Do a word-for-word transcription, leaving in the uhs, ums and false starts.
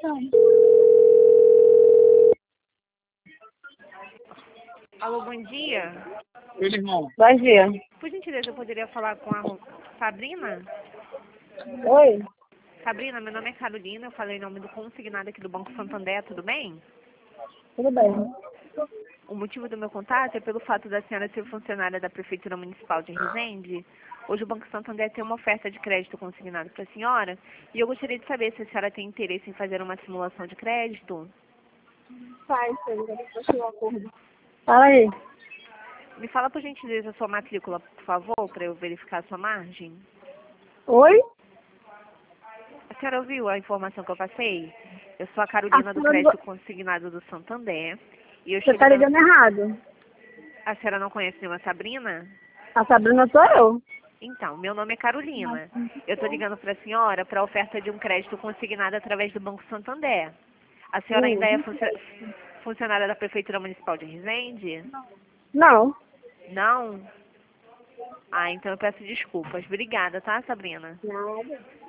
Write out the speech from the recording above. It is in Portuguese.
ligação. Alô, bom dia. Oi, irmão. Bom dia. Por gentileza, eu poderia falar com a Ro- Sabrina? Oi? Sabrina, meu nome é Carolina, eu falei em nome do consignado aqui do Banco Santander, tudo bem? Tudo bem? O motivo do meu contato é pelo fato da senhora ser funcionária da Prefeitura Municipal de Resende. Hoje o Banco Santander tem uma oferta de crédito consignado para a senhora e eu gostaria de saber se a senhora tem interesse em fazer uma simulação de crédito. Faz, eu um acordo. Fala aí. Me fala, por gentileza, a sua matrícula, por favor, para eu verificar a sua margem. Oi? A senhora ouviu a informação que eu passei? Eu sou a Carolina A do senhora- Crédito Consignado do Santander. E eu Você estou tá ligando... ligando errado. A senhora não conhece nenhuma Sabrina? A Sabrina sou eu. Então, meu nome é Carolina. Eu estou ligando para a senhora para a oferta de um crédito consignado através do Banco Santander. A senhora ainda é Hum. funcio- funcionária da Prefeitura Municipal de Resende? Não. Não? Ah, então eu peço desculpas. Obrigada, tá, Sabrina? Nada.